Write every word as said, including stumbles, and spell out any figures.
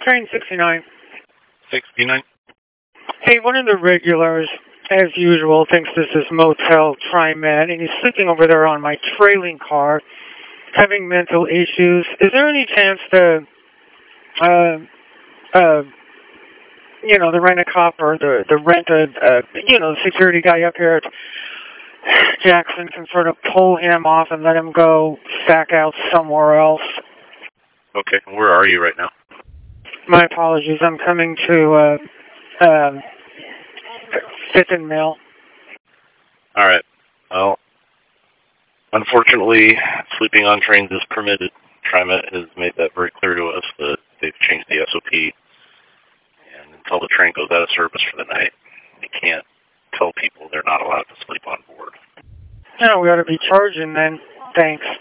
Train sixty-nine. sixty-nine? Hey, one of the regulars, as usual, thinks this is Motel TriMet, and he's sleeping over there on my trailing car, having mental issues. Is there any chance to, uh, uh, you know, the rent-a-cop or the, the rent, a, uh, you know, the security guy up here at Jackson can sort of pull him off and let him go stack out somewhere else? Okay, where are you right now? My apologies. I'm coming to uh, um, Fifth and Mill. All right. Well, unfortunately, sleeping on trains is permitted. TriMet has made that very clear to us that they've changed the S O P. And until the train goes out of service for the night, they can't tell people they're not allowed to sleep on board. Yeah, we ought to be charging then. Thanks.